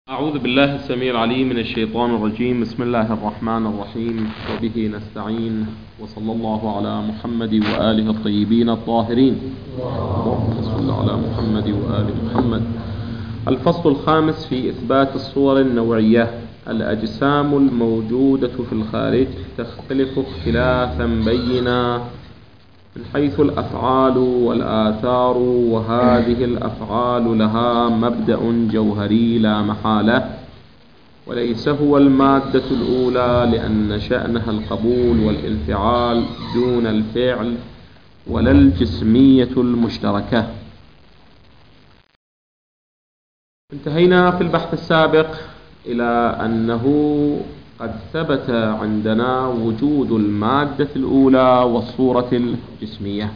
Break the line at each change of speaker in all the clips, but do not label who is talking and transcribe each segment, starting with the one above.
أعوذ بالله السميع العليم من الشيطان الرجيم. بسم الله الرحمن الرحيم، وبه نستعين، وصلى الله على محمد وآله الطيبين الطاهرين. اللهم صل على محمد وآل محمد. الفصل الخامس في إثبات الصور النوعية. الأجسام الموجودة في الخارج تختلف اختلافا بينا من حيث الأفعال والآثار، وهذه الأفعال لها مبدأ جوهري لا محالة، وليس هو المادة الأولى، لأن شأنها القبول والانفعال دون الفعل، ولا الجسمية المشتركة. انتهينا في البحث السابق إلى أنه قد ثبت عندنا وجود المادة الأولى والصورة الجسمية،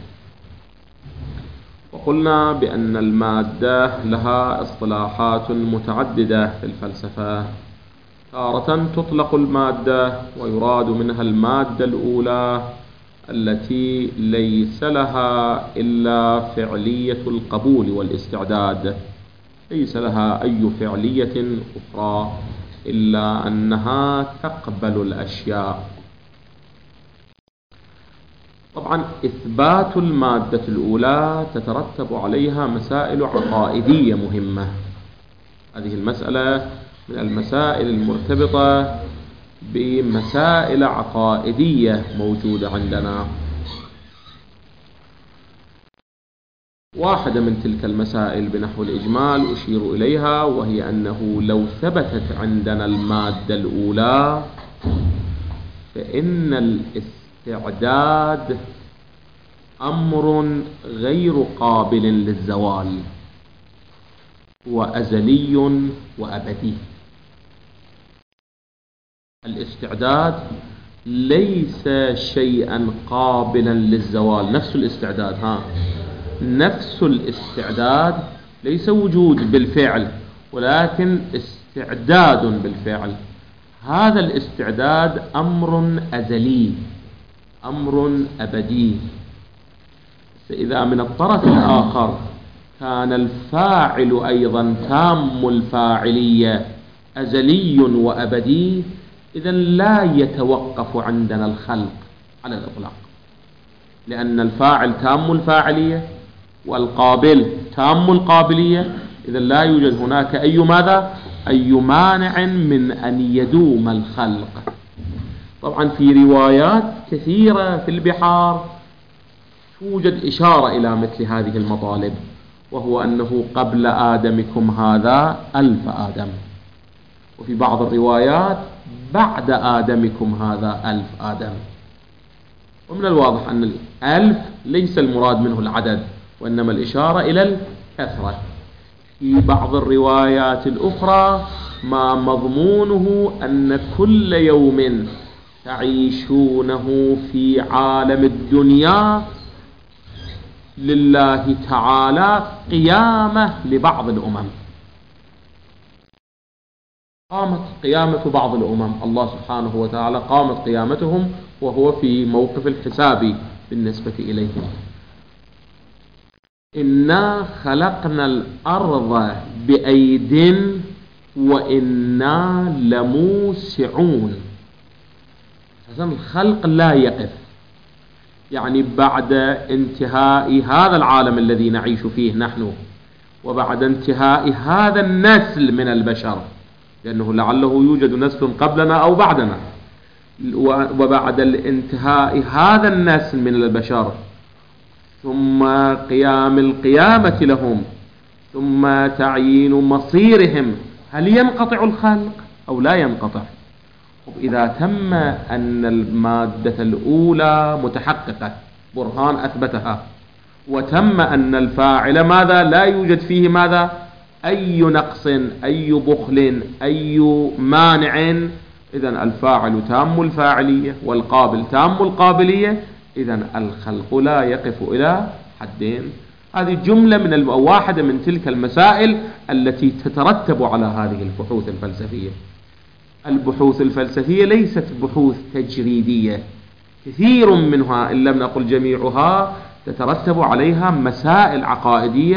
وقلنا بأن المادة لها اصطلاحات متعددة في الفلسفة. تارة تطلق المادة ويراد منها المادة الأولى التي ليس لها إلا فعلية القبول والاستعداد، ليس لها أي فعلية أخرى إلا أنها تقبل الأشياء. طبعا إثبات المادة الأولى تترتب عليها مسائل عقائدية مهمة. هذه المسألة من المسائل المرتبطة بمسائل عقائدية موجودة عندنا. واحدة من تلك المسائل بنحو الإجمال أشير إليها، وهي أنه لو ثبتت عندنا المادة الأولى فإن الاستعداد أمر غير قابل للزوال، وأزلي وأبدي. الاستعداد ليس شيئا قابلا للزوال، نفس الاستعداد نفس الاستعداد ليس وجود بالفعل، ولكن استعداد بالفعل. هذا الاستعداد أمر أزلي، أمر أبدي. إذا من الطرف الآخر كان الفاعل أيضا تام الفاعلية أزلي وأبدي، إذن لا يتوقف عندنا الخلق على الإطلاق، لأن الفاعل تام الفاعلية والقابل تام القابلية، إذا لا يوجد هناك أي مانع من أن يدوم الخلق. طبعا في روايات كثيرة في البحار توجد إشارة إلى مثل هذه المطالب، وهو أنه قبل آدمكم هذا 1000 آدم، وفي بعض الروايات بعد آدمكم هذا 1000 آدم. ومن الواضح أن 1000 ليس المراد منه العدد، وإنما الإشارة إلى الكثرة. في بعض الروايات الأخرى ما مضمونه أن كل يوم تعيشونه في عالم الدنيا لله تعالى قيامة لبعض الأمم. قامت قيامة بعض الأمم، الله سبحانه وتعالى قامت قيامتهم وهو في موقف الحساب بالنسبة إليهم. إنا خلقنا الأرض بأيد وإنا لموسعون. الخلق لا يقف، يعني بعد انتهاء هذا العالم الذي نعيش فيه نحن، وبعد انتهاء هذا النسل من البشر، لأنه لعله يوجد نسل قبلنا أو بعدنا، وبعد الانتهاء هذا النسل من البشر، ثم قيام القيامة لهم، ثم تعيين مصيرهم، هل ينقطع الخلق أو لا ينقطع؟ إذا تم أن المادة الأولى متحققة، برهان أثبتها، وتم أن الفاعل لا يوجد فيه أي نقص، أي بخل، أي مانع، إذن الفاعل تام الفاعلية والقابل تام القابلية، إذن الخلق لا يقف إلى حدين. هذه جملة من واحدة من تلك المسائل التي تترتب على هذه البحوث الفلسفية. البحوث الفلسفية ليست بحوث تجريدية، كثير منها إن لم نقل جميعها تترتب عليها مسائل عقائدية،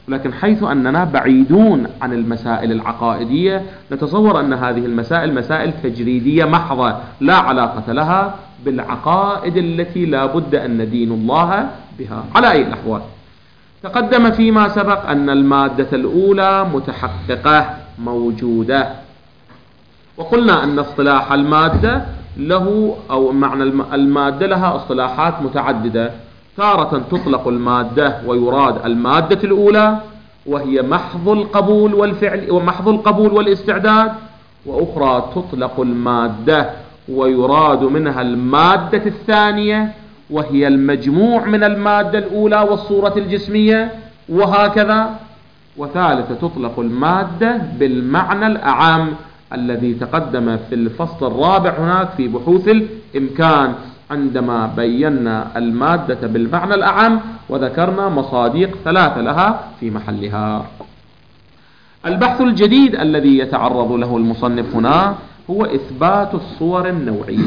ولكن حيث أننا بعيدون عن المسائل العقائدية نتصور أن هذه المسائل مسائل تجريدية محضة لا علاقة لها بالعقائد التي لا بد أن ندين الله بها. على أي الأحوال، تقدم فيما سبق أن المادة الأولى متحققة موجودة، وقلنا أن اصطلاح المادة له أو معنى المادة لها اصطلاحات متعددة. تارة تطلق المادة ويراد المادة الأولى وهي محض القبول والفعل ومحض القبول والاستعداد، وأخرى تطلق المادة ويراد منها المادة الثانية وهي المجموع من المادة الأولى والصورة الجسمية، وهكذا. وثالثة تطلق المادة بالمعنى الأعم الذي تقدم في الفصل الرابع هناك في بحوث الإمكان، عندما بينا المادة بالمعنى الأعم وذكرنا مصادق ثلاثة لها في محلها. البحث الجديد الذي يتعرض له المصنف هنا هو إثبات الصور النوعية.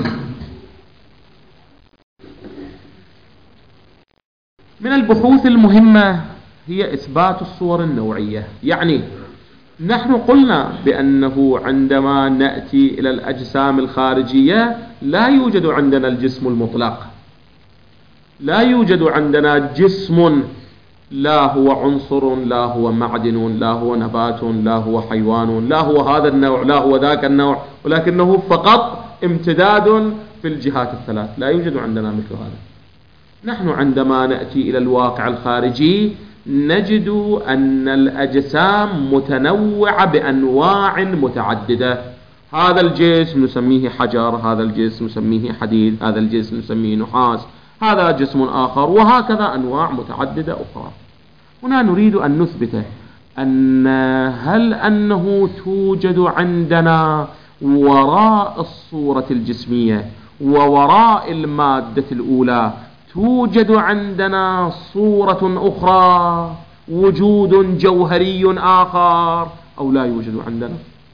من البحوث المهمة هي إثبات الصور النوعية. يعني نحن قلنا بأنه عندما نأتي إلى الأجسام الخارجية لا يوجد عندنا الجسم المطلق، لا يوجد عندنا جسم لا هو عنصر، لا هو معدن، لا هو نبات، لا هو حيوان، لا هو هذا النوع، لا هو ذاك النوع، ولكنه فقط امتداد في الجهات الثلاث. لا يوجد عندنا مثل هذا. نحن عندما نأتي إلى الواقع الخارجي نجد أن الأجسام متنوعة بأنواع متعددة. هذا الجسم نسميه حجر، هذا الجسم نسميه حديد، هذا الجسم نسميه نحاس، هذا جسم آخر، وهكذا أنواع متعددة أخرى. هنا نريد أن نثبت أن هل أنه توجد عندنا وراء الصورة الجسمية ووراء المادة الأولى توجد عندنا صورة أخرى، وجود جوهري آخر، أو لا يوجد عندنا؟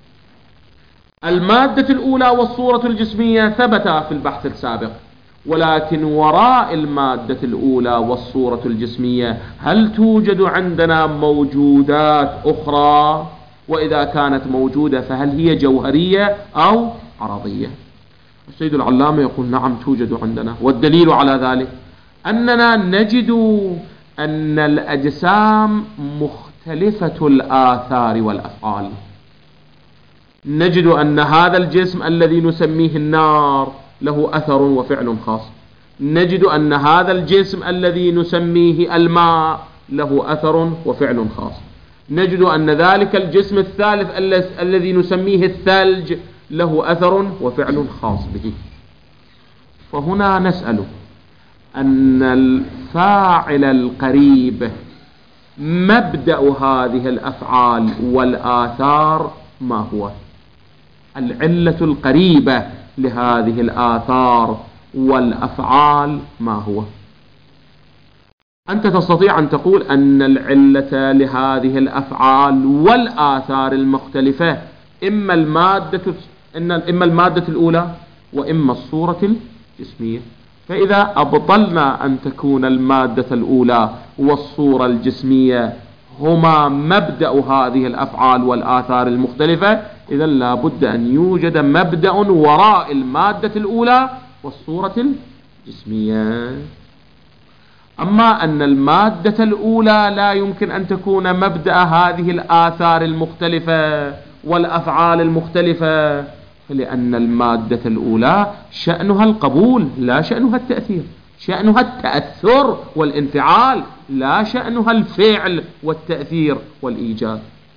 المادة الأولى والصورة الجسمية ثبتا في البحث السابق، ولكن وراء المادة الأولى والصورة الجسمية هل توجد عندنا موجودات أخرى؟ وإذا كانت موجودة فهل هي جوهرية أو عرضية؟ السيد العلامة يقول نعم توجد عندنا، والدليل على ذلك أننا نجد أن الأجسام مختلفة الآثار والأفعال. نجد أن هذا الجسم الذي نسميه النار له أثر وفعل خاص، نجد أن هذا الجسم الذي نسميه الماء له أثر وفعل خاص، نجد أن ذلك الجسم الثالث الذي نسميه الثلج له أثر وفعل خاص به. فهنا نسأل أن الفاعل القريب مبدأ هذه الأفعال والآثار ما هو؟ العلة القريبة لهذه الآثار والأفعال ما هو؟ أنت تستطيع أن تقول أن العلة لهذه الأفعال والآثار المختلفة إما المادة الأولى وإما الصورة الجسمية. فإذا أبطلنا أن تكون المادة الأولى والصورة الجسمية هما مبدأ هذه الأفعال والآثار المختلفة، إذا لا بد أن يوجد مبدأ وراء المادة الأولى والصورة الجسمية. أما أن المادة الأولى لا يمكن أن تكون مبدأ هذه الآثار المختلفة والأفعال المختلفة، فلأن المادة الأولى شأنها القبول لا شأنها التأثير، شأنها التأثر والانفعال لا شأنها الفعل والتأثير والإيجاد.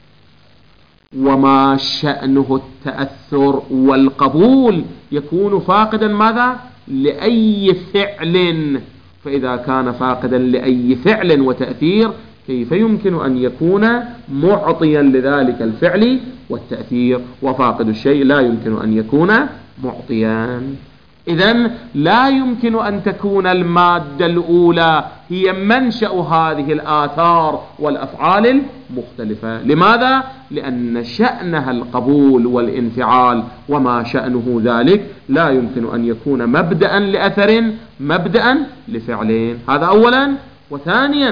وما شأنه التأثر والقبول يكون فاقدا ماذا؟ لأي فعل. فإذا كان فاقدا لأي فعل وتأثير كيف يمكن أن يكون معطيا لذلك الفعل والتأثير؟ وفاقد الشيء لا يمكن أن يكون معطيا. إذن لا يمكن أن تكون المادة الأولى هي منشأ هذه الآثار والأفعال المختلفة. لماذا؟ لأن شأنها القبول والانفعال، وما شأنه ذلك لا يمكن أن يكون مبدأ لأثر، مبدأ لفعلين. هذا أولا. وثانيا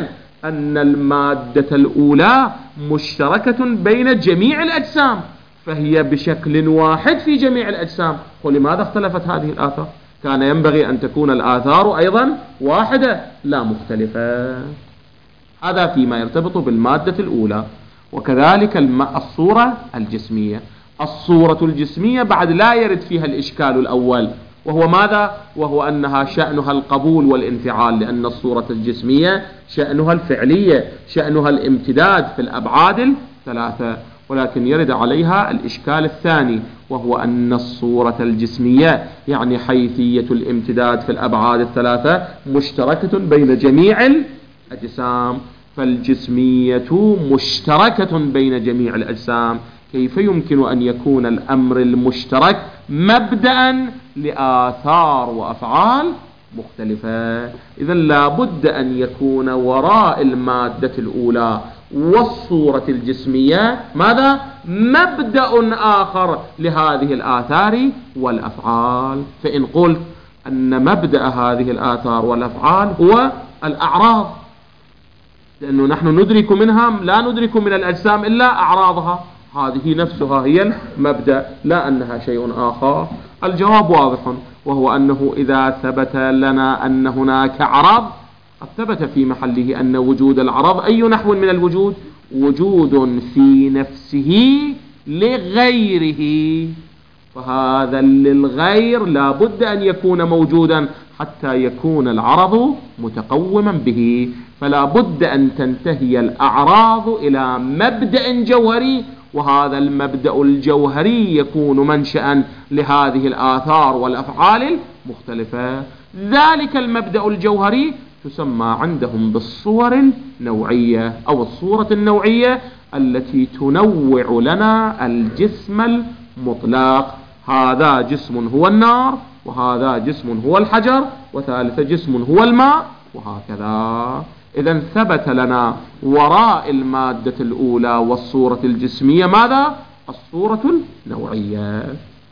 أن المادة الأولى مشتركة بين جميع الأجسام، فهي بشكل واحد في جميع الأجسام. ولماذا اختلفت هذه الآثار؟ كان ينبغي أن تكون الآثار أيضا واحدة لا مختلفة. هذا فيما يرتبط بالمادة الأولى. وكذلك الصورة الجسمية. الصورة الجسمية بعد لا يرد فيها الإشكال الأول، وهو ماذا؟ وهو أنها شأنها القبول والانفعال، لأن الصورة الجسمية شأنها الفعلية، شأنها الامتداد في الأبعاد الثلاثة. ولكن يرد عليها الإشكال الثاني، وهو أن الصورة الجسمية يعني حيثية الامتداد في الأبعاد الثلاثة مشتركة بين جميع الأجسام. فالجسمية مشتركة بين جميع الأجسام، كيف يمكن أن يكون الأمر المشترك مبدأ لآثار وأفعال مختلفة؟ إذن لا بد أن يكون وراء المادة الأولى والصورة الجسمية ماذا؟ مبدأ آخر لهذه الآثار والأفعال. فإن قلت أن مبدأ هذه الآثار والأفعال هو الأعراض، لأنه نحن ندرك منها، لا ندرك من الأجسام إلا أعراضها، هذه نفسها هي المبدأ، لا أنها شيء آخر. الجواب واضح، وهو أنه إذا ثبت لنا أن هناك عرض، قد ثبت في محله أن وجود العرض أي نحو من الوجود؟ وجود في نفسه لغيره، فهذا للغير لا بد أن يكون موجودا حتى يكون العرض متقوما به. فلا بد أن تنتهي الأعراض إلى مبدأ جوهري، وهذا المبدأ الجوهري يكون منشأ لهذه الآثار والأفعال المختلفة. ذلك المبدأ الجوهري تسمى عندهم بالصور النوعية، أو الصورة النوعية التي تنوع لنا الجسم المطلق. هذا جسم هو النار، وهذا جسم هو الحجر، وثالث جسم هو الماء، وهكذا. إذن ثبت لنا وراء المادة الأولى والصورة الجسمية ماذا؟ الصورة النوعية.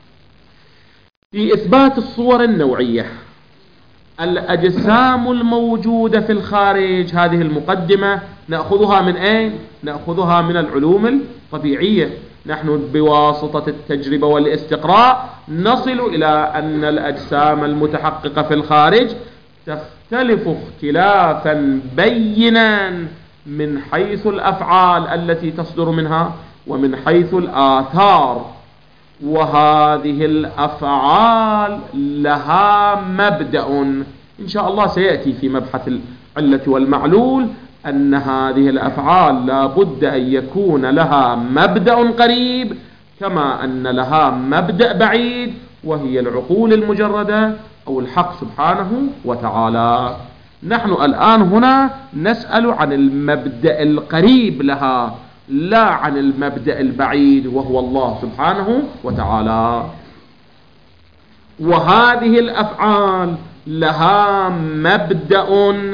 في إثبات الصور النوعية، الأجسام الموجودة في الخارج، هذه المقدمة نأخذها من أين؟ نأخذها من العلوم الطبيعية. نحن بواسطة التجربة والاستقراء نصل إلى أن الأجسام المتحققة في الخارج تختلف اختلافا بينا من حيث الأفعال التي تصدر منها، ومن حيث الآثار. وهذه الأفعال لها مبدأ إن شاء الله سيأتي في مبحث العلة والمعلول، أن هذه الأفعال لا بد أن يكون لها مبدأ قريب كما أن لها مبدأ بعيد، وهي العقول المجردة أو الحق سبحانه وتعالى. نحن الآن هنا نسأل عن المبدأ القريب لها، لا عن المبدأ البعيد وهو الله سبحانه وتعالى. وهذه الأفعال لها مبدأ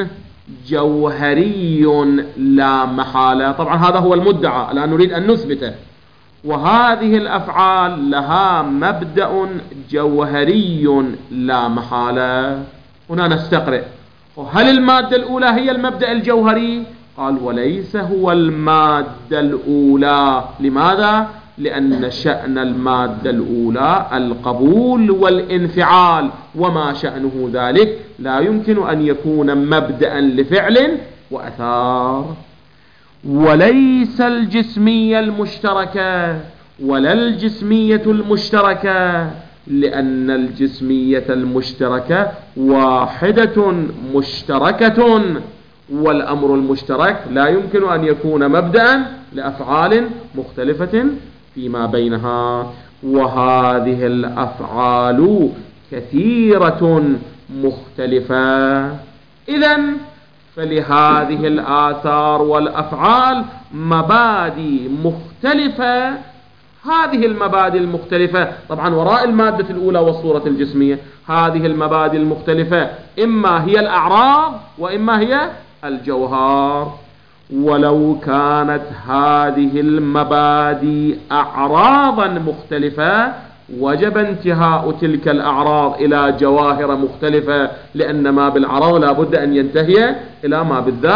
جوهري لا محالة، طبعا هذا هو المدعى الآن نريد أن نثبته. وهذه الأفعال لها مبدأ جوهري لا محالة. هنا نستقرئ، هل المادة الأولى هي المبدأ الجوهري؟ قال وليس هو المادة الأولى. لماذا؟ لأن شأن المادة الأولى القبول والانفعال، وما شأنه ذلك لا يمكن أن يكون مبدأ لفعل وأثار. وليس الجسمية المشتركة ولا الجسمية المشتركة، لأن الجسمية المشتركة واحدة مشتركة، والأمر المشترك لا يمكن أن يكون مبدأ لأفعال مختلفة فيما بينها. وهذه الأفعال كثيرة مختلفة. إذن فلهذه الآثار والأفعال مبادئ مختلفة. هذه المبادئ المختلفة طبعا وراء المادة الأولى والصورة الجسمية، هذه المبادئ المختلفة إما هي الأعراض وإما هي الجوهر. ولو كانت هذه المبادئ أعراضا مختلفة وجب انتهاء تلك الأعراض إلى جواهر مختلفة، لأن ما بالعرض لا بد أن ينتهي إلى ما بالذات.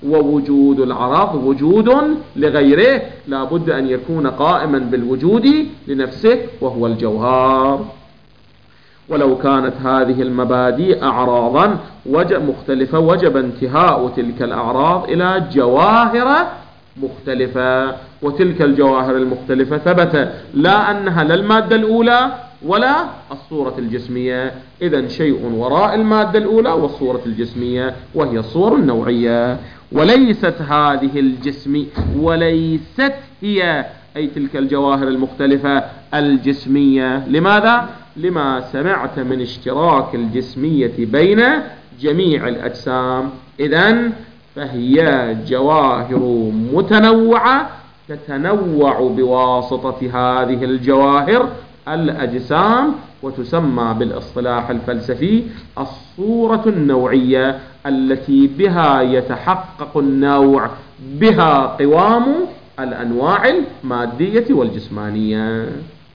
ووجود العرض وجود لغيره، لا بد أن يكون قائما بالوجود لنفسه وهو الجوهر. ولو كانت هذه المبادئ أعراضا مختلفة وجب انتهاء تلك الأعراض إلى جواهر مختلفة، وتلك الجواهر المختلفة ثبت لا أنها لا المادة الأولى ولا الصورة الجسمية، إذن شيء وراء المادة الأولى والصورة الجسمية وهي الصور النوعية. وليست هي أي تلك الجواهر المختلفة الجسمية. لماذا؟ لما سمعت من اشتراك الجسمية بين جميع الأجسام، إذن فهي جواهر متنوعة تتنوع بواسطة هذه الجواهر الأجسام، وتسمى بالاصطلاح الفلسفي الصورة النوعية، التي بها يتحقق النوع، بها قوام الأنواع المادية والجسمانية.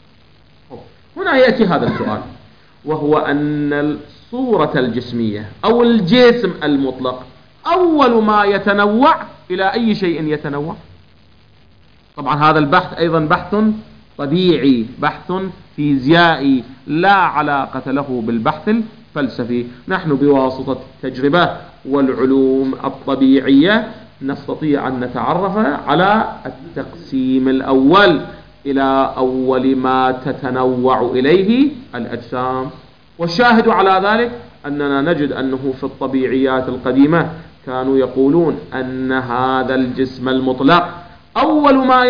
هنا يأتي هذا السؤال، وهو أن الصورة الجسمية أو الجسم المطلق أول ما يتنوع إلى أي شيء يتنوع؟ طبعا هذا البحث أيضا بحث طبيعي، بحث فيزيائي، لا علاقة له بالبحث الفلسفي. نحن بواسطة التجربة والعلوم الطبيعية نستطيع أن نتعرف على التقسيم الأول إلى أول ما تتنوع إليه الأجسام. والشاهد على ذلك أننا نجد أنه في الطبيعيات القديمة كانوا يقولون أن هذا الجسم المطلق أول ما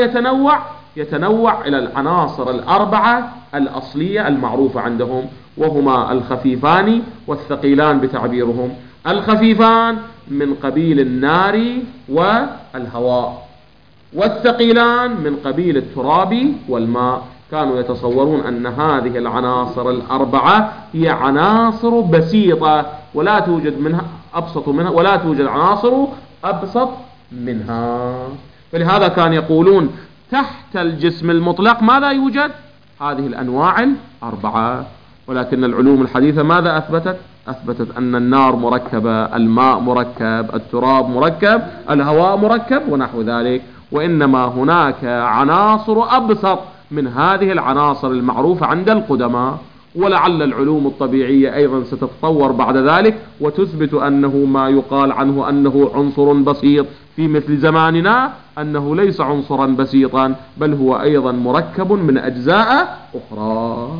يتنوع إلى العناصر الأربعة الأصلية المعروفة عندهم، وهما الخفيفان والثقيلان بتعبيرهم. الخفيفان من قبيل النار والهواء، والثقيلان من قبيل التراب والماء. كانوا يتصورون أن هذه العناصر الأربعة هي عناصر بسيطة ولا توجد منها أبسط منها، ولا توجد عناصر أبسط منها. فلهذا كان يقولون تحت الجسم المطلق ماذا يوجد؟ هذه الأنواع الأربعة. ولكن العلوم الحديثة ماذا أثبتت أن النار مركبة، الماء مركب، التراب مركب، الهواء مركب ونحو ذلك، وإنما هناك عناصر أبسط من هذه العناصر المعروفة عند القدماء. ولعل العلوم الطبيعية أيضا ستتطور بعد ذلك وتثبت أنه ما يقال عنه أنه عنصر بسيط في مثل زماننا أنه ليس عنصرا بسيطا، بل هو أيضا مركب من أجزاء أخرى.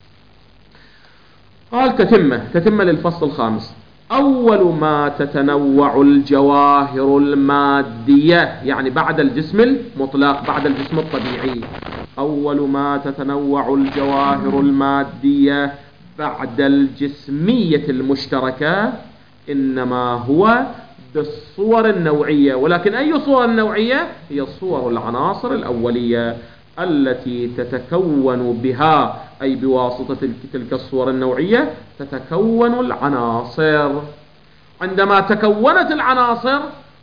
قال تتمة للفصل الخامس: أول ما تتنوع الجواهر المادية، يعني بعد الجسم المطلق، بعد الجسم الطبيعي، أول ما تتنوع الجواهر المادية بعد الجسمية المشتركة إنما هو بالصور النوعية. ولكن أي صور النوعية؟ هي صور العناصر الأولية التي تتكون بها، أي بواسطة تلك الصور النوعية تتكون العناصر. عندما تكونت العناصر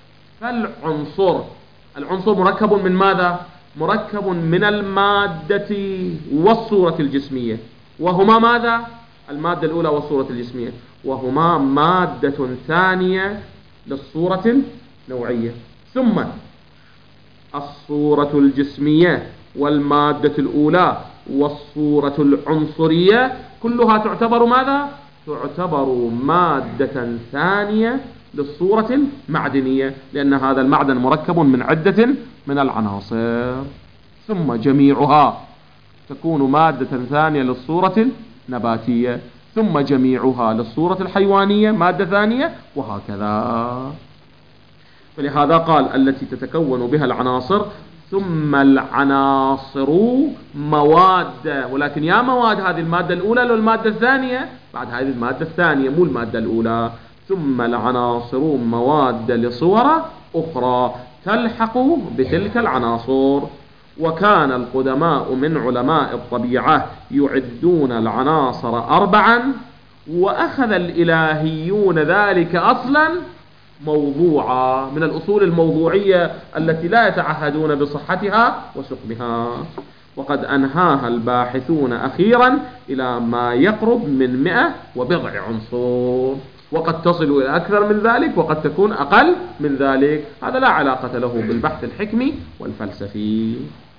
العنصر مركب من ماذا؟ مركب من المادة والصورة الجسمية، وهما ماذا؟ المادة الأولى والصورة الجسمية، وهما مادة ثانية للصورة النوعية. ثم الصورة الجسمية والمادة الأولى والصورة العنصرية كلها تعتبر ماذا؟ تعتبر مادة ثانية للصورة المعدنية، لأن هذا المعدن مركب من عدة من العناصر. ثم جميعها تكون مادة ثانية للصورة النباتية، ثم جميعها للصورة الحيوانية مادة ثانية، وهكذا. فلهذا قال التي تتكون بها العناصر. ثم العناصر مواد، ولكن يا مواد هذه المادة الأولى لو المادة الثانية؟ بعد هذه المادة الثانية مو المادة الأولى. ثم العناصر مواد لصور أخرى تلحق بتلك العناصر. وكان القدماء من علماء الطبيعة يعدون العناصر 4، وأخذ الإلهيون ذلك أصلا موضوعا من الأصول الموضوعية التي لا يتعهدون بصحتها وسقمها. وقد أنهاها الباحثون أخيرا إلى ما يقرب من 100 وبضع عنصر. وقد تصل إلى أكثر من ذلك وقد تكون أقل من ذلك. هذا لا علاقة له بالبحث الحكمي والفلسفي.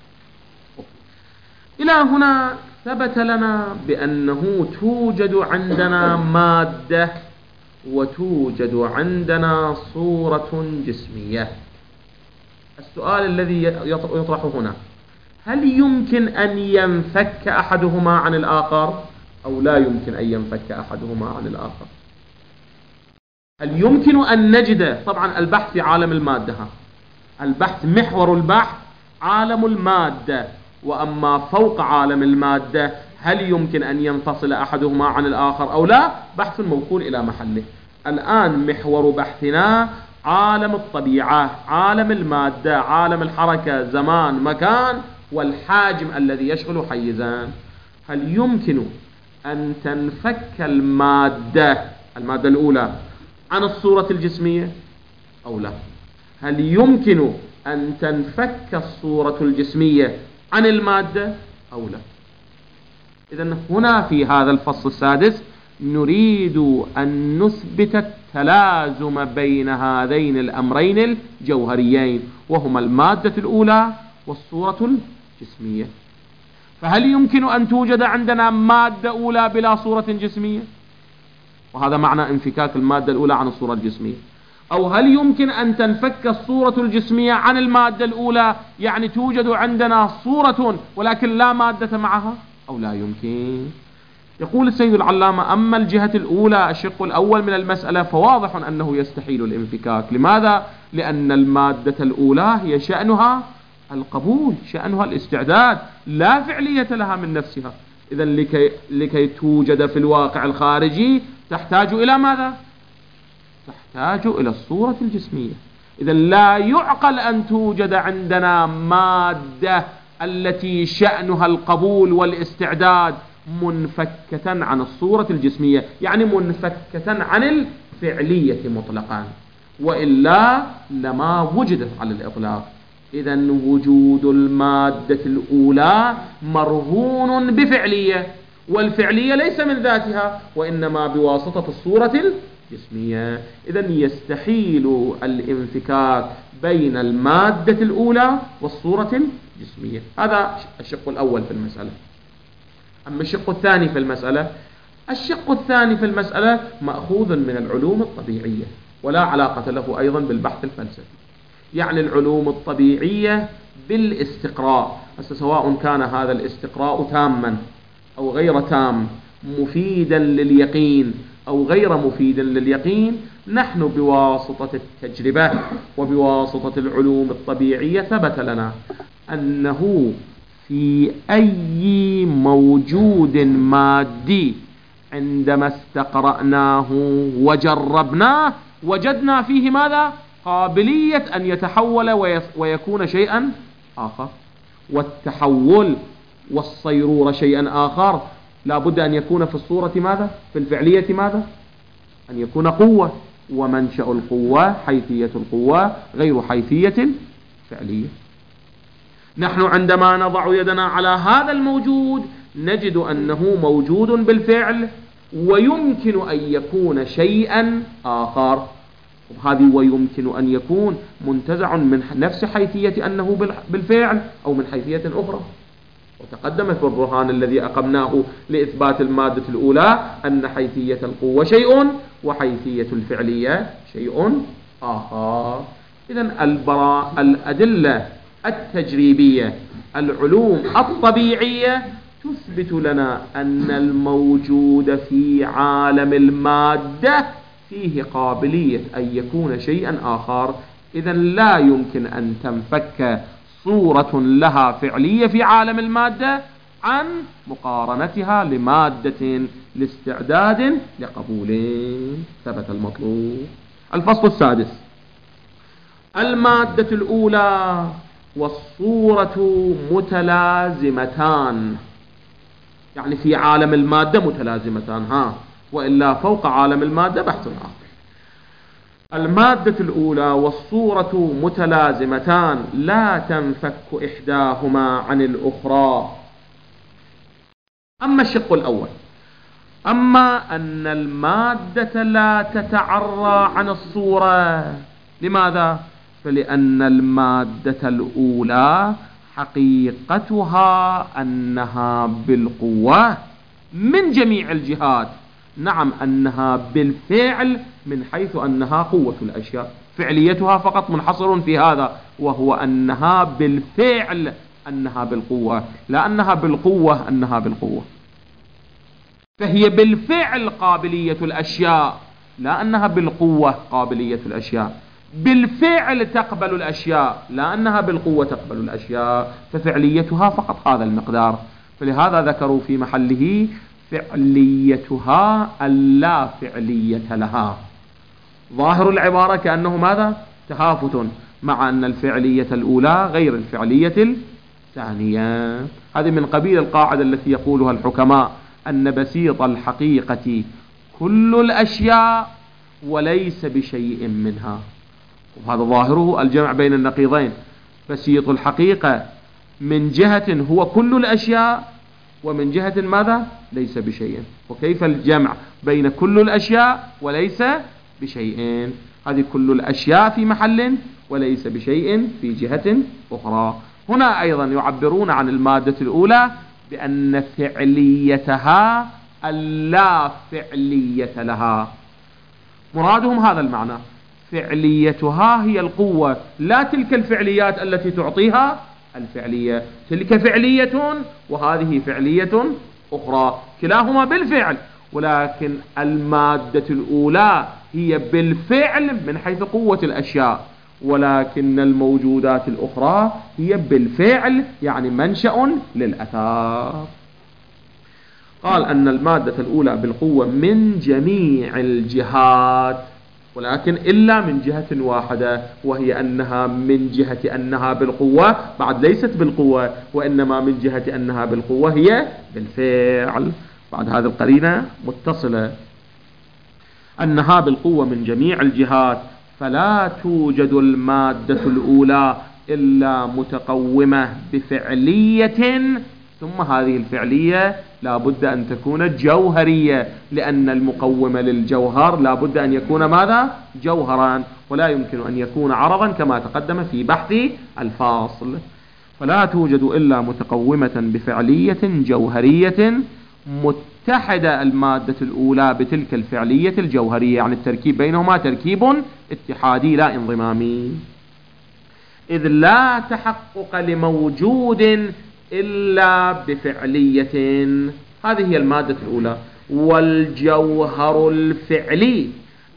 إلى هنا ثبت لنا بأنه توجد عندنا مادة وتوجد عندنا صورة جسمية. السؤال الذي يطرح هنا: هل يمكن أن ينفك أحدهما عن الآخر أو لا يمكن أن ينفك أحدهما عن الآخر؟ هل يمكن أن نجد، طبعا البحث في عالم المادة، البحث محور البحث عالم المادة، وأما فوق عالم المادة هل يمكن أن ينفصل أحدهما عن الآخر أو لا؟ بحث موكول إلى محله. الآن محور بحثنا عالم الطبيعة، عالم المادة، عالم الحركة، زمان، مكان، والحاجم الذي يشغل حيزان. هل يمكن أن تنفك المادة الأولى عن الصورة الجسمية أو لا؟ هل يمكن أن تنفك الصورة الجسمية عن المادة أو لا؟ إذن هنا في هذا الفصل السادس نريد أن نثبت التلازم بين هذين الأمرين الجوهريين، وهما المادة الأولى والصورة الجسمية. فهل يمكن أن توجد عندنا مادة أولى بلا صورة جسمية؟ وهذا معنى انفكاك المادة الأولى عن الصورة الجسمية. أو هل يمكن أن تنفك الصورة الجسمية عن المادة الأولى، يعني توجد عندنا صورة ولكن لا مادة معها، أو لا يمكن؟ يقول السيد العلامة: أما الجهة الأولى الشق الأول من المسألة فواضح أنه يستحيل الانفكاك. لماذا؟ لأن المادة الأولى هي شأنها القبول، شأنها الاستعداد، لا فعلية لها من نفسها. إذن لكي توجد في الواقع الخارجي تحتاج إلى ماذا؟ تحتاج إلى الصورة الجسمية. إذن لا يعقل أن توجد عندنا مادة التي شأنها القبول والاستعداد منفكة عن الصورة الجسمية، يعني منفكة عن الفعلية مطلقا، وإلا لما وجدت على الإطلاق. إذن وجود المادة الأولى مرهون بفعلية، والفعلية ليس من ذاتها وإنما بواسطة الصورة الجسمية. إذن يستحيل الانفكاك بين المادة الأولى والصورة الجسمية. هذا الشق الأول في المسألة. أما الشق الثاني في المسألة، الشق الثاني في المسألة مأخوذ من العلوم الطبيعية ولا علاقة له أيضا بالبحث الفلسفي. يعني العلوم الطبيعية بالاستقراء، سواء كان هذا الاستقراء تاما أو غير تام، مفيدا لليقين أو غير مفيد لليقين، نحن بواسطة التجربة وبواسطة العلوم الطبيعية ثبت لنا أنه في أي موجود مادي عندما استقرأناه وجربناه وجدنا فيه ماذا؟ قابلية أن يتحول ويكون شيئا آخر. والتحول والصيرورة شيئا آخر لا بد أن يكون في الصورة ماذا؟ في الفعلية ماذا؟ أن يكون قوة، ومنشأ القوة حيثية القوة غير حيثية فعلية. نحن عندما نضع يدنا على هذا الموجود نجد أنه موجود بالفعل ويمكن أن يكون شيئا آخر، وهذه ويمكن أن يكون منتزع من نفس حيثية أنه بالفعل أو من حيثية أخرى. وتقدم في البرهان الذي أقمناه لإثبات المادة الأولى أن حيثية القوة شيء وحيثية الفعلية شيء آخر. إذن الأدلة التجريبية، العلوم الطبيعية تثبت لنا أن الموجود في عالم المادة فيه قابلية أن يكون شيئا آخر. إذن لا يمكن أن تنفك صورة لها فعلية في عالم المادة عن مقارنتها لمادة لاستعداد لقبول. ثبت المطلوب. الفصل السادس: المادة الأولى والصورة متلازمتان، يعني في عالم المادة متلازمتان، وإلا فوق عالم المادة بحث آخر. المادة الأولى والصورة متلازمتان لا تنفك إحداهما عن الأخرى. أما الشق الأول، أما أن المادة لا تتعرى عن الصورة. لماذا؟ فلأن المادة الأولى حقيقتها أنها بالقوة من جميع الجهات. نعم، أنها بالفعل من حيث أنها قوة الأشياء، فعليتها فقط منحصر في هذا، وهو أنها بالفعل أنها بالقوة، لا أنها بالقوة أنها بالقوة. فهي بالفعل قابلية الأشياء، لا أنها بالقوة قابلية الأشياء. بالفعل تقبل الأشياء، لا أنها بالقوة تقبل الأشياء، ففعليتها فقط هذا المقدار. فلهذا ذكروا في محله فعليتها اللا فعلية لها. ظاهر العبارة كأنه ماذا؟ تهافت، مع أن الفعلية الأولى غير الفعلية الثانية. هذه من قبيل القاعدة التي يقولها الحكماء أن بسيط الحقيقة كل الأشياء وليس بشيء منها. وهذا ظاهره الجمع بين النقيضين. بسيط الحقيقة من جهة هو كل الأشياء، ومن جهة ماذا؟ ليس بشيء. وكيف الجمع بين كل الأشياء وليس بشيء؟ هذه كل الأشياء في محل وليس بشيء في جهة أخرى. هنا أيضا يعبرون عن المادة الأولى بأن فعليتها اللا فعلية لها. مرادهم هذا المعنى، فعليتها هي القوة، لا تلك الفعليات التي تعطيها الفعلية. تلك فعلية وهذه فعلية أخرى، كلاهما بالفعل، ولكن المادة الأولى هي بالفعل من حيث قوة الأشياء، ولكن الموجودات الأخرى هي بالفعل يعني منشأ للأثار. قال أن المادة الأولى بالقوة من جميع الجهات، ولكن إلا من جهة واحدة، وهي أنها من جهة أنها بالقوة بعد ليست بالقوة، وإنما من جهة أنها بالقوة هي بالفعل. بعد هذه القرينة متصلة، أنها بالقوة من جميع الجهات، فلا توجد المادة الأولى إلا متقومة بفعلية، ثم هذه الفعلية لا بد أن تكون جوهرية، لأن المقوم للجوهر لا بد أن يكون ماذا؟ جوهرا، ولا يمكن أن يكون عرضا كما تقدم في بحث الفاصل. فلا توجد إلا متقومة بفعلية جوهرية متحدة المادة الأولى بتلك الفعلية الجوهرية، يعني التركيب بينهما تركيب اتحادي لا انضمامي. إذ لا تحقق لموجود إلا بفعلية، هذه هي المادة الأولى. والجوهر الفعلي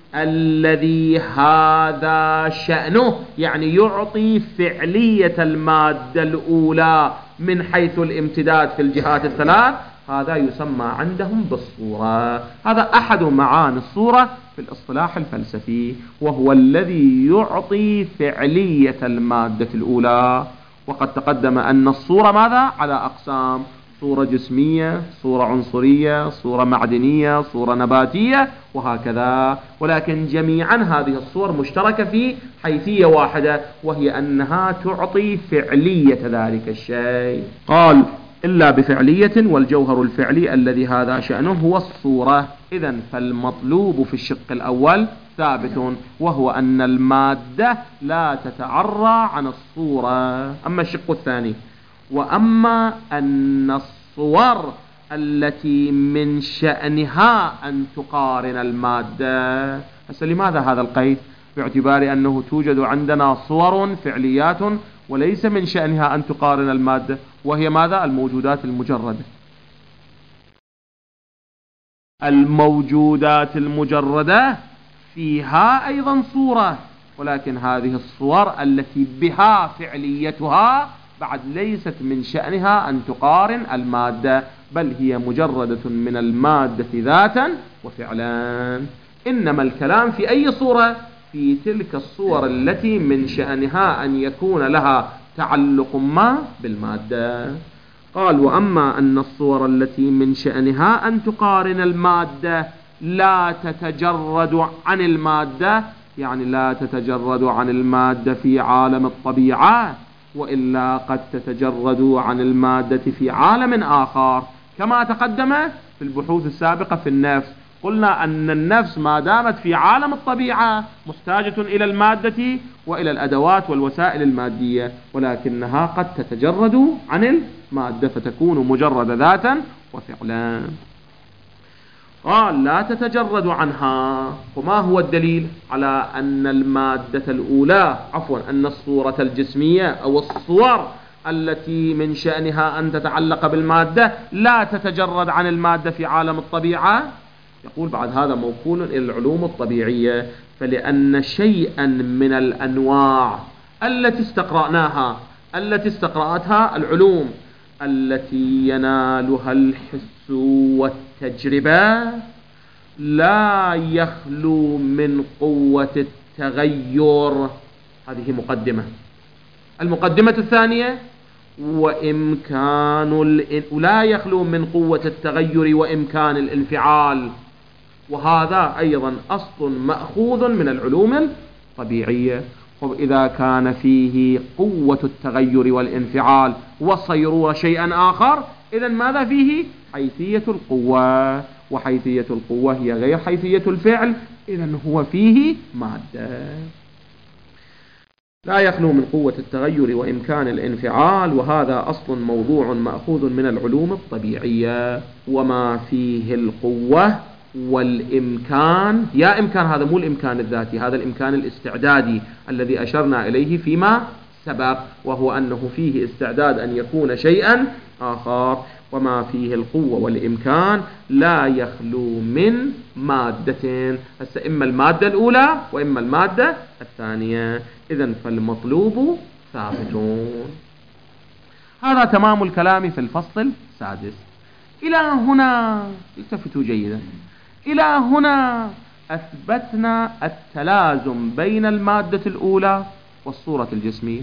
الذي هذا شأنه، يعني يعطي فعلية المادة الأولى من حيث الامتداد في الجهات الثلاث، هذا يسمى عندهم بالصورة. هذا أحد معاني الصورة في الاصطلاح الفلسفي، وهو الذي يعطي فعلية المادة الأولى. وقد تقدم أن الصورة ماذا؟ على أقسام: صورة جسمية، صورة عنصرية، صورة معدنية، صورة نباتية، وهكذا. ولكن جميعا هذه الصور مشتركة في حيثية واحدة، وهي أنها تعطي فعلية ذلك الشيء. قال إلا بفعلية، والجوهر الفعلي الذي هذا شأنه هو الصورة. إذن فالمطلوب في الشق الأول ثابت، وهو أن المادة لا تتعرى عن الصورة. أما الشق الثاني، وأما أن الصور التي من شأنها أن تقارن المادة. هسه لماذا هذا القيد؟ باعتبار أنه توجد عندنا صور فعليات وليس من شأنها أن تقارن المادة، وهي ماذا؟ الموجودات المجردة. الموجودات المجردة فيها أيضا صورة، ولكن هذه الصور التي بها فعليتها بعد ليست من شأنها أن تقارن المادة، بل هي مجردة من المادة ذاتا وفعلا. إنما الكلام في أي صورة؟ في تلك الصور التي من شأنها أن يكون لها تعلق ما بالمادة. قال وأما أن الصور التي من شأنها أن تقارن المادة لا تتجرد عن المادة، يعني لا تتجرد عن المادة في عالم الطبيعة، وإلا قد تتجرد عن المادة في عالم آخر، كما تقدم في البحوث السابقة في النفس. قلنا أن النفس ما دامت في عالم الطبيعة محتاجة إلى المادة وإلى الأدوات والوسائل المادية، ولكنها قد تتجرد عن المادة فتكون مجرد ذاتا وفعلا. قال لا تتجرد عنها. وما هو الدليل على أن المادة الأولى أن الصورة الجسمية أو الصور التي من شأنها أن تتعلق بالمادة لا تتجرد عن المادة في عالم الطبيعة؟ يقول بعد هذا موكول إلى العلوم الطبيعية، فلأن شيئا من الأنواع التي استقرأتها العلوم التي ينالها الحس والتجربة لا يخلو من قوة التغير. هذه مقدمة. المقدمة الثانية لا يخلو من قوة التغير وإمكان الانفعال، وهذا أيضا أصل مأخوذ من العلوم الطبيعية. وإذا كان فيه قوة التغير والانفعال وصيرور شيئا آخر، إذن ماذا فيه؟ حيثية القوة، وحيثية القوة هي غير حيثية الفعل، إذن هو فيه مادة. لا يخلو من قوة التغير وإمكان الانفعال، وهذا أصل موضوع مأخوذ من العلوم الطبيعية. وما فيه القوة والإمكان، يا إمكان هذا مو الإمكان الذاتي، هذا الإمكان الاستعدادي الذي أشرنا إليه فيما سبق، وهو أنه فيه استعداد أن يكون شيئا آخر. وما فيه القوة والإمكان لا يخلو من مادتين، إما المادة الأولى وإما المادة الثانية، إذن فالمطلوب ثابتون. هذا تمام الكلام في الفصل السادس. إلى هنا التفتوا جيدا، إلى هنا أثبتنا التلازم بين المادة الأولى والصورة الجسمية،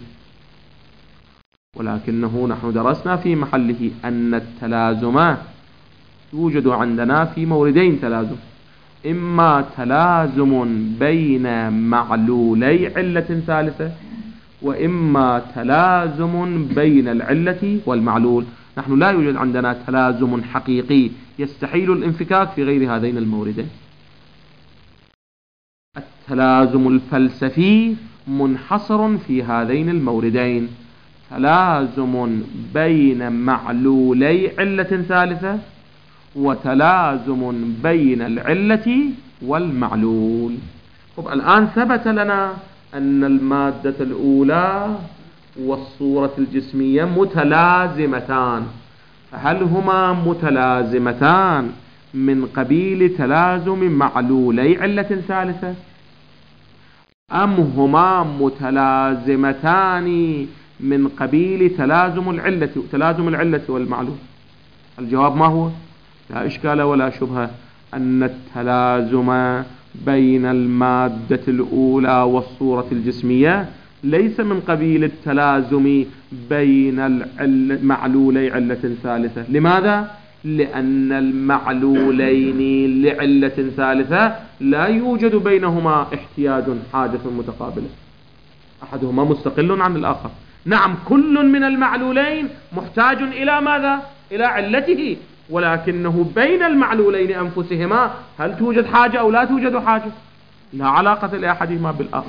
ولكنه نحن درسنا في محله أن التلازم يوجد عندنا في موردين تلازم، إما تلازم بين معلولي علة ثالثة، وإما تلازم بين العلة والمعلول. نحن لا يوجد عندنا تلازم حقيقي يستحيل الانفكاك في غير هذين الموردين. التلازم الفلسفي منحصر في هذين الموردين، تلازم بين معلولي علة ثالثة، وتلازم بين العلة والمعلول. طب الآن ثبت لنا أن المادة الأولى والصورة الجسمية متلازمتان، فهل هما متلازمتان من قبيل تلازم معلولي علة ثالثة، أم هما متلازمتان من قبيل تلازم العلة والمعلول؟ الجواب ما هو؟ لا إشكال ولا شبهة أن التلازم بين المادة الأولى والصورة الجسمية ليس من قبيل التلازم بين معلولي علة ثالثة. لماذا؟ لأن المعلولين لعلة ثالثة لا يوجد بينهما احتياج حاجة متقابلة، أحدهما مستقل عن الآخر. نعم كل من المعلولين محتاج إلى ماذا؟ إلى علته، ولكنه بين المعلولين أنفسهما هل توجد حاجة أو لا توجد حاجة؟ لا علاقة لأحدهما بالآخر.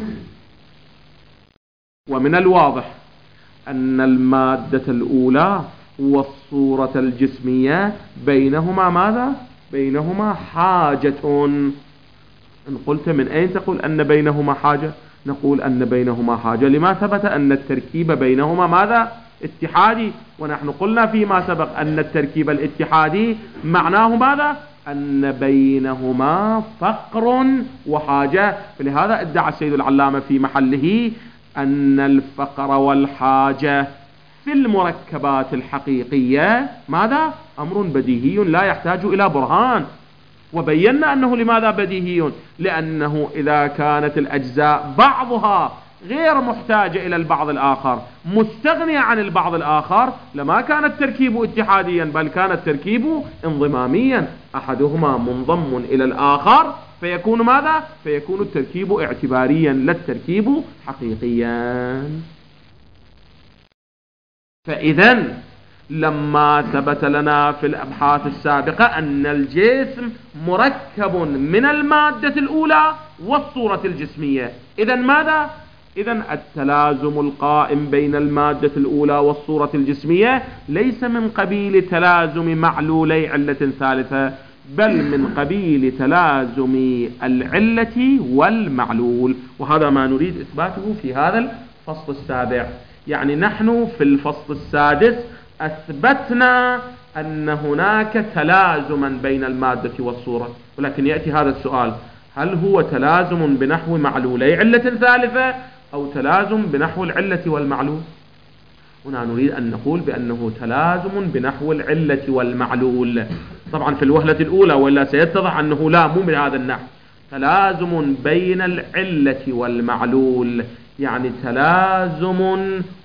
ومن الواضح أن المادة الأولى والصورة الجسمية بينهما ماذا؟ بينهما حاجة. إن قلت من أين تقول أن بينهما حاجة؟ نقول أن بينهما حاجة لما ثبت أن التركيب بينهما ماذا؟ اتحادي، ونحن قلنا فيما سبق أن التركيب الاتحادي معناه ماذا؟ أن بينهما فقر وحاجة. فلهذا ادعى السيد العلامة في محله أن الفقر والحاجة في المركبات الحقيقية ماذا؟ أمر بديهي لا يحتاج إلى برهان. وبينا أنه لماذا بديهي؟ لأنه إذا كانت الأجزاء بعضها غير محتاجة إلى البعض الآخر، مستغنية عن البعض الآخر، لما كان التركيب اتحاديا بل كان التركيب انضماميا، أحدهما منضم إلى الآخر فيكون ماذا؟ فيكون التركيب اعتباريا لا التركيب حقيقيا. فإذن لما ثبت لنا في الأبحاث السابقة أن الجسم مركب من المادة الأولى والصورة الجسمية. إذن ماذا؟ إذن التلازم القائم بين المادة الأولى والصورة الجسمية ليس من قبيل تلازم معلولي علة ثالثة، بل من قبيل تلازم العلة والمعلول. وهذا ما نريد إثباته في هذا الفصل السابع. يعني نحن في الفصل السادس أثبتنا أن هناك تلازما بين المادة والصورة، ولكن يأتي هذا السؤال: هل هو تلازم بنحو معلولي علة ثالثة أو تلازم بنحو العلة والمعلول؟ هنا نريد أن نقول بأنه تلازم بنحو العلة والمعلول. طبعا في الوهلة الأولى ولا سيتضح أنه لا، مو من هذا النحو. تلازم بين العلة والمعلول، يعني تلازم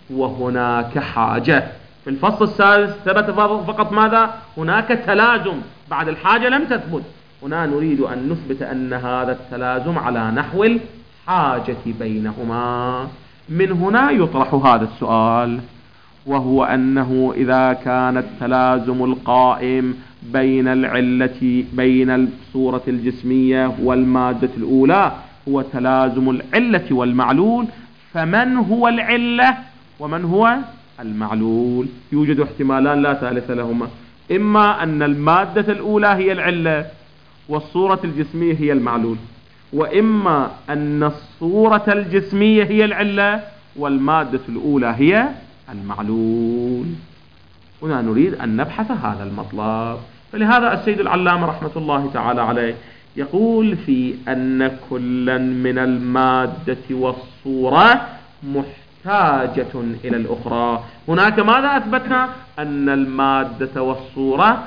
وهناك حاجة. في الفصل السادس ثبت فقط ماذا؟ هناك تلازم، بعد الحاجة لم تثبت. هنا نريد أن نثبت أن هذا التلازم على نحو الحاجة بينهما. من هنا يطرح هذا السؤال، وهو أنه إذا كان التلازم القائم بين العلة بين الصورة الجسمية والمادة الأولى هو تلازم العلة والمعلول، فمن هو العلة ومن هو المعلول؟ يوجد احتمالان لا ثالث لهما: إما أن المادة الأولى هي العلة والصورة الجسمية هي المعلول، وإما أن الصورة الجسمية هي العلة والمادة الأولى هي المعلول. هنا نريد أن نبحث هذا المطلب. فلهذا السيد العلامة رحمة الله تعالى عليه يقول في أن كلا من المادة والصورة محتاجة إلى الأخرى. هناك ماذا أثبتنا؟ أن المادة والصورة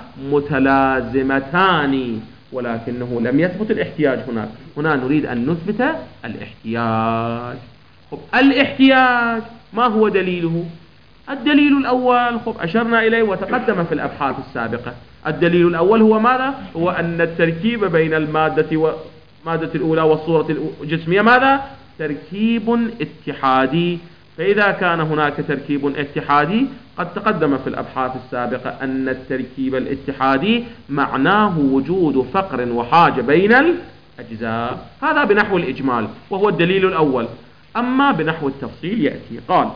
متلازمتان، ولكنه لم يثبت الاحتياج هناك. هنا نريد أن نثبت الاحتياج. الاحتياج ما هو دليله؟ الدليل الأول أشرنا إليه وتقدم في الأبحاث السابقة. الدليل الأول هو ماذا؟ هو أن التركيب بين المادة الأولى والصورة الجسمية ماذا؟ تركيب اتحادي. فإذا كان هناك تركيب اتحادي، قد تقدم في الأبحاث السابقة أن التركيب الاتحادي معناه وجود فقر وحاجة بين الأجزاء. هذا بنحو الإجمال وهو الدليل الأول. أما بنحو التفصيل يأتي قال: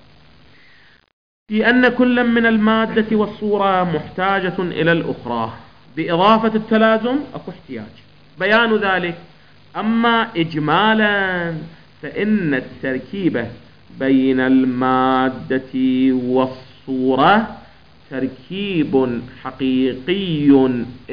في أن كل من المادة والصورة محتاجة إلى الأخرى بإضافة التلازم أكو احتياج. بيان ذلك: أما إجمالا فإن التركيب بين المادة والصورة تركيب حقيقي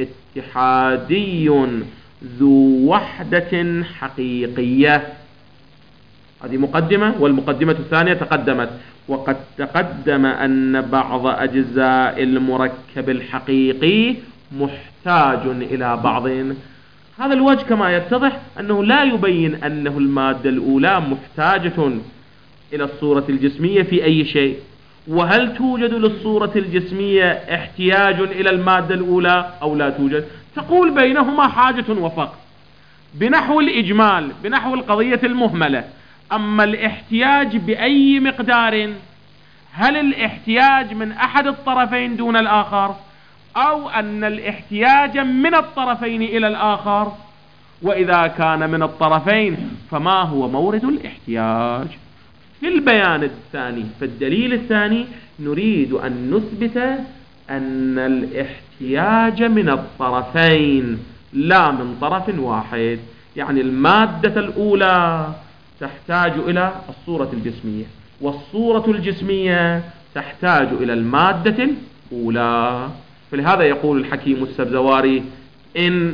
اتحادي ذو وحدة حقيقية. هذه مقدمة، والمقدمة الثانية تقدمت. وقد تقدم أن بعض أجزاء المركب الحقيقي محتاج إلى بعض. هذا الوجه كما يتضح أنه لا يبين أنه المادة الأولى محتاجة إلى الصورة الجسمية في أي شيء. وهل توجد للصورة الجسمية احتياج إلى المادة الأولى أو لا توجد؟ تقول بينهما حاجة وفقر بنحو الإجمال، بنحو القضية المهملة. أما الاحتياج بأي مقدار؟ هل الاحتياج من أحد الطرفين دون الآخر، أو أن الاحتياج من الطرفين إلى الآخر؟ وإذا كان من الطرفين فما هو مورد الاحتياج؟ في البيان الثاني، في الدليل الثاني، نريد أن نثبت أن الاحتياج من الطرفين لا من طرف واحد. يعني المادة الأولى تحتاج إلى الصورة الجسمية، والصورة الجسمية تحتاج إلى المادة الأولى. فلهذا يقول الحكيم السبزواري: إن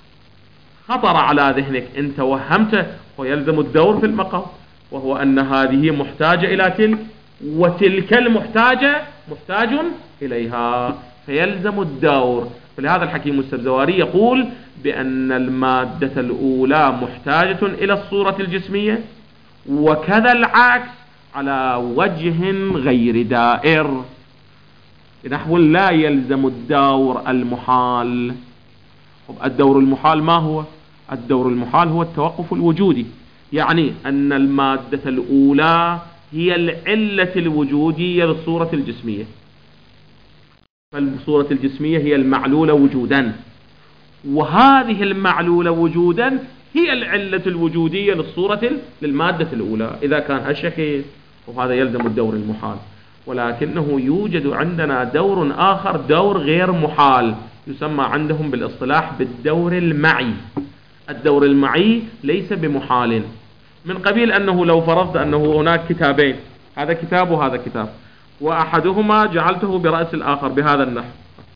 خطر على ذهنك، إن توهمت، ويلزم الدور في المقام، وهو أن هذه محتاجة إلى تلك، وتلك المحتاجة محتاج إليها، فيلزم الدور. فلهذا الحكيم السبزواري يقول بأن المادة الأولى محتاجة إلى الصورة الجسمية، وكذا العكس على وجه غير دائر، نحو لا يلزم الدور المحال. الدور المحال ما هو؟ الدور المحال هو التوقف الوجودي، يعني أن المادة الأولى هي العلة الوجودية للصورة الجسمية، فالصورة الجسمية هي المعلولة وجودا، وهذه المعلولة وجودا هي العلة الوجودية للمادة الأولى إذا كان هالشكل، وهذا يلزم الدور المحال. ولكنه يوجد عندنا دور آخر، دور غير محال، يسمى عندهم بالاصطلاح بالدور المعي. الدور المعي ليس بمحال، من قبيل أنه لو فرضت أنه هناك كتابين، هذا كتاب وهذا كتاب، وأحدهما جعلته برأس الآخر بهذا النحو،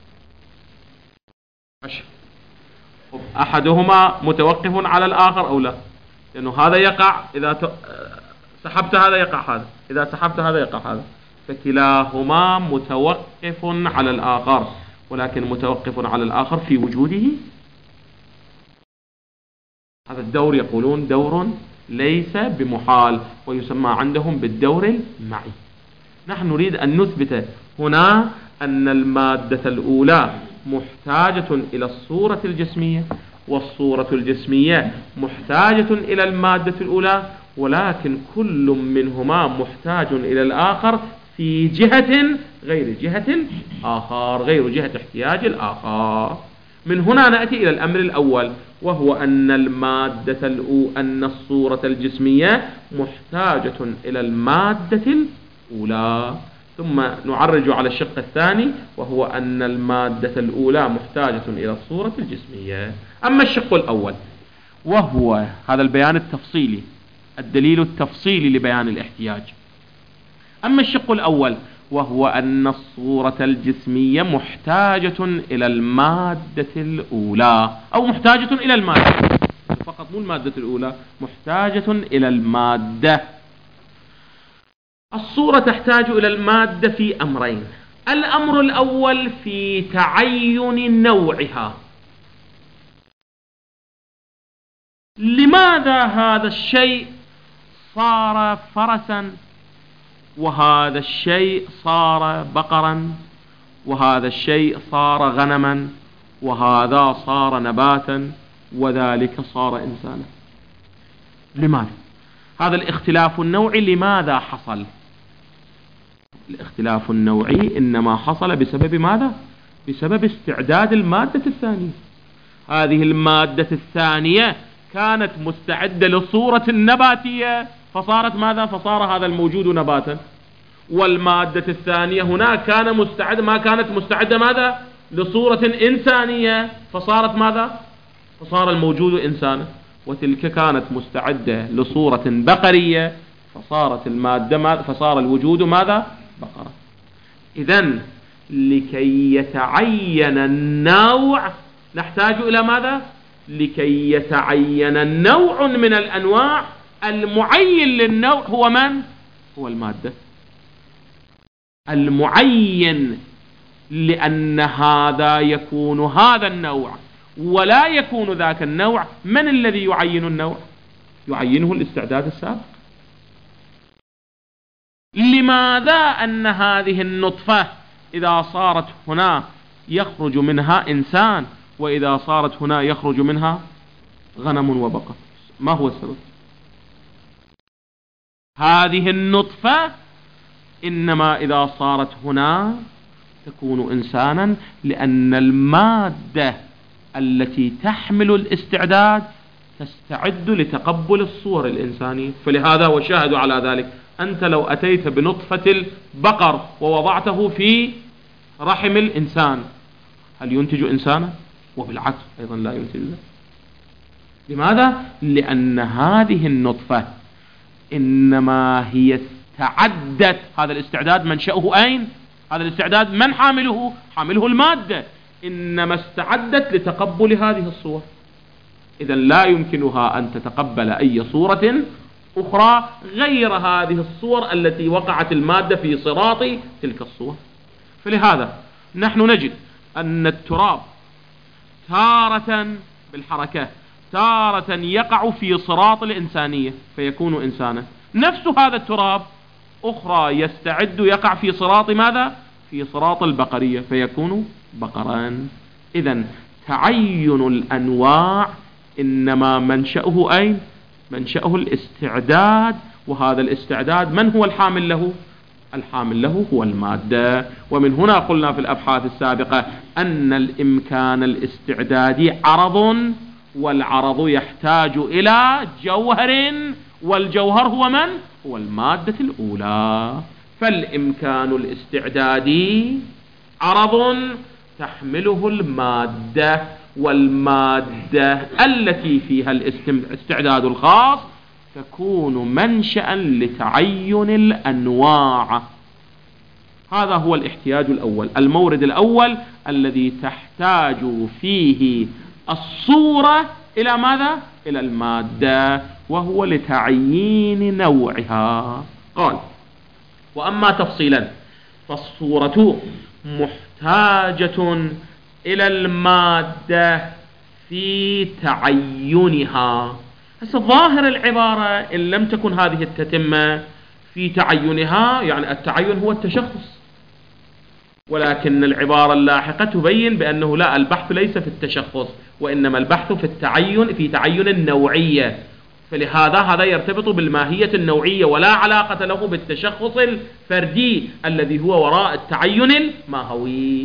أحدهما متوقف على الآخر أو لا؟ لأنه هذا يقع إذا سحبت هذا يقع هذا، إذا سحبت هذا يقع هذا، فكلاهما متوقف على الآخر، ولكن متوقف على الآخر في وجوده. هذا الدور يقولون دور ليس بمحال، ويسمى عندهم بالدور المعي. نحن نريد أن نثبت هنا أن المادة الأولى محتاجة إلى الصورة الجسمية، والصورة الجسمية محتاجة إلى المادة الأولى، ولكن كل منهما محتاج إلى الآخر في جهة غير جهة الآخر، غير جهة احتياج الآخر. من هنا نأتي إلى الأمر الأول، وهو أن أن الصورة الجسمية محتاجة إلى المادة الأولى. ثم نعرج على الشق الثاني، وهو أن المادة الأولى محتاجة إلى الصورة الجسمية. أما الشق الأول وهو هذا البيان التفصيلي، الدليل التفصيلي لبيان الاحتياج. أما الشق الأول وهو أن الصورة الجسمية محتاجة إلى المادة الأولى، أو محتاجة إلى المادة فقط، مو المادة الأولى، محتاجة إلى المادة. الصورة تحتاج إلى المادة في أمرين. الأمر الأول في تعين نوعها. لماذا هذا الشيء صار فرسا، وهذا الشيء صار بقرا، وهذا الشيء صار غنما، وهذا صار نباتا، وذلك صار إنسانا؟ لماذا هذا الاختلاف النوعي؟ لماذا حصل الاختلاف النوعي؟ إنما حصل بسبب ماذا؟ بسبب استعداد المادة الثانية. هذه المادة الثانية كانت مستعدة للصورة النباتية، فصارت ماذا؟ فصار هذا الموجود نباتا. والمادة الثانية هنا ما كانت مستعدة ماذا؟ لصورة إنسانية، فصارت ماذا؟ فصار الموجود إنسانا. وتلك كانت مستعدة لصورة بقرية، فصار الوجود ماذا؟ بقرة. إذن لكي يتعين النوع نحتاج إلى ماذا؟ لكي يتعين النوع من الأنواع، المعين للنوع هو من؟ هو المادة المعين، لأن هذا يكون هذا النوع ولا يكون ذاك النوع. من الذي يعين النوع؟ يعينه الاستعداد السابق. لماذا أن هذه النطفة إذا صارت هنا يخرج منها إنسان، وإذا صارت هنا يخرج منها غنم وبقر؟ ما هو السبب؟ هذه النطفة إنما إذا صارت هنا تكون إنسانا، لأن المادة التي تحمل الاستعداد تستعد لتقبل الصور الإنسانية. فلهذا وشاهدوا على ذلك، أنت لو أتيت بنطفة البقر ووضعته في رحم الإنسان، هل ينتج إنسانا؟ وبالعكس أيضا لا ينتج ذلك. لماذا؟ لأن هذه النطفة إنما هي استعدت. هذا الاستعداد منشأه أين؟ هذا الاستعداد من حامله؟ حامله المادة، إنما استعدت لتقبل هذه الصور. إذن لا يمكنها أن تتقبل أي صورة أخرى غير هذه الصور التي وقعت المادة في صراط تلك الصور. فلهذا نحن نجد أن التراب تارة بالحركة، تارة يقع في صراط الإنسانية فيكون إنسانا. نفس هذا التراب أخرى يستعد يقع في صراط ماذا؟ في صراط البقرية فيكون بقرا. إذن تعين الأنواع إنما منشأه أين؟ منشأه الاستعداد. وهذا الاستعداد من هو الحامل له؟ الحامل له هو المادة. ومن هنا قلنا في الأبحاث السابقة أن الإمكان الاستعدادي عرض، والعرض يحتاج إلى جوهر، والجوهر هو من؟ هو المادة الأولى. فالإمكان الاستعدادي عرض تحمله المادة، والمادة التي فيها الاستعداد الخاص تكون منشأ لتعين الأنواع. هذا هو الاحتياج الأول، المورد الأول الذي تحتاج فيه الصورة إلى ماذا؟ إلى المادة، وهو لتعيين نوعها. قال: وأما تفصيلا فالصورة محتاجة إلى المادة في تعينها. هسه ظاهر العبارة إن لم تكن هذه التتمة في تعينها، يعني التعين هو التشخص، ولكن العبارة اللاحقة تبين بأنه لا، البحث ليس في التشخص، وإنما البحث في التعين، في تعين النوعية. فلهذا هذا يرتبط بالماهية النوعية ولا علاقة له بالتشخص الفردي الذي هو وراء التعين الماهوي،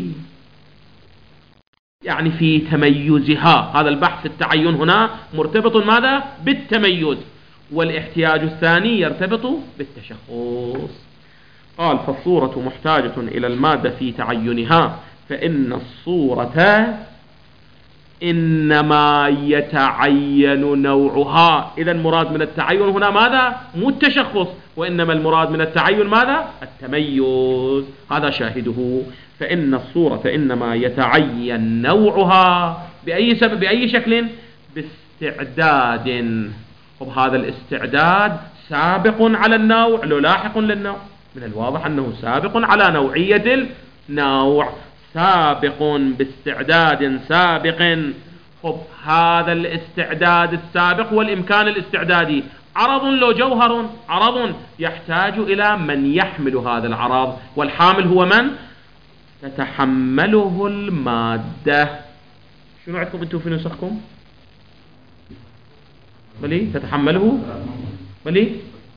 يعني في تميزها. هذا البحث في التعين هنا مرتبط ماذا؟ بالتميز، والاحتياج الثاني يرتبط بالتشخص. قال: فالصورة محتاجة إلى المادة في تعينها، فإن الصورة إنما يتعين نوعها. إذا المراد من التعين هنا ماذا؟ مو التشخص، وإنما المراد من التعين ماذا؟ التميز. هذا شاهده. فإن الصورة إنما يتعين نوعها بأي سبب، بأي شكل؟ باستعداد. وهذا الاستعداد سابق على النوع لو لاحق للنوع؟ من الواضح أنه سابق على نوعية النوع، سابق باستعداد سابق. هذا الاستعداد السابق والإمكان الاستعدادي عرض لو جوهر؟ عرض يحتاج إلى من يحمل هذا العرض، والحامل هو من؟ تتحمله المادة. شنو عندكم انتم في نسخكم؟ بلي تتحمله، بلي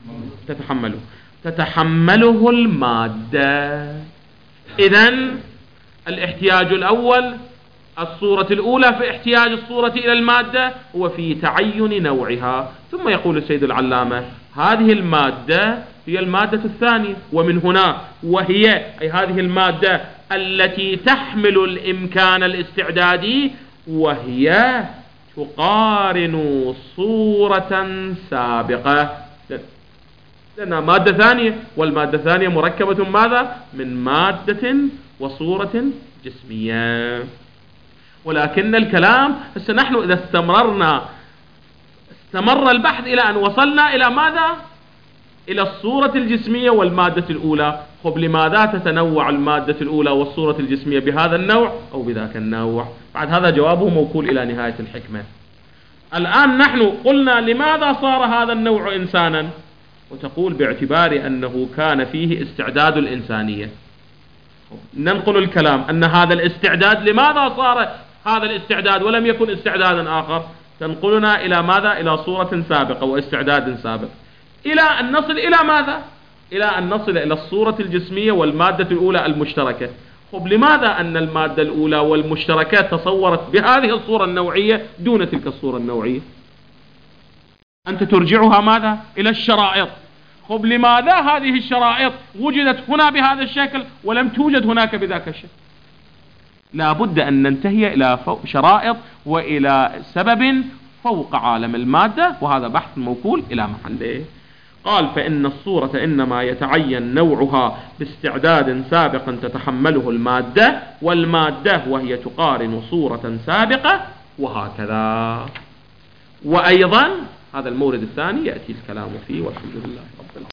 تتحمله المادة. إذن الاحتياج الأول الصورة الأولى، في احتياج الصورة إلى المادة هو في تعين نوعها. ثم يقول السيد العلامة: هذه المادة هي المادة الثانية، ومن هنا وهي أي هذه المادة التي تحمل الإمكان الاستعدادي، وهي تقارن صورة سابقة، لأنها مادة ثانية، والمادة الثانية مركبة ماذا؟ من مادة وصورة جسمية. ولكن الكلام هسه نحن إذا استمر البحث إلى أن وصلنا إلى ماذا؟ إلى الصورة الجسمية والمادة الأولى. خب لماذا تتنوع المادة الأولى والصورة الجسمية بهذا النوع أو بذاك النوع؟ بعد هذا جوابه موكول إلى نهاية الحكمة. الآن نحن قلنا لماذا صار هذا النوع إنسانا؟ وتقول باعتبار أنه كان فيه استعداد الإنسانية. ننقل الكلام أن هذا الاستعداد، لماذا صار هذا الاستعداد ولم يكن استعدادا آخر؟ تنقلنا إلى ماذا؟ إلى صورة سابقة واستعداد سابق، إلى أن نصل إلى ماذا؟ إلى أن نصل إلى الصورة الجسمية والمادة الأولى المشتركة. خب لماذا أن المادة الأولى والمشتركة تصورت بهذه الصورة النوعية دون تلك الصورة النوعية؟ أنت ترجعها ماذا؟ إلى الشرائط. خب لماذا هذه الشرائط وجدت هنا بهذا الشكل ولم توجد هناك بذاك الشكل؟ لا بد أن ننتهي إلى شرائط وإلى سبب فوق عالم المادة، وهذا بحث موكول إلى محله. قال: فإن الصورة إنما يتعين نوعها باستعداد سابق تتحمله المادة، والمادة وهي تقارن صورة سابقة، وهكذا. وأيضا هذا المورد الثاني يأتي الكلام فيه، والحمد لله رب العالمين.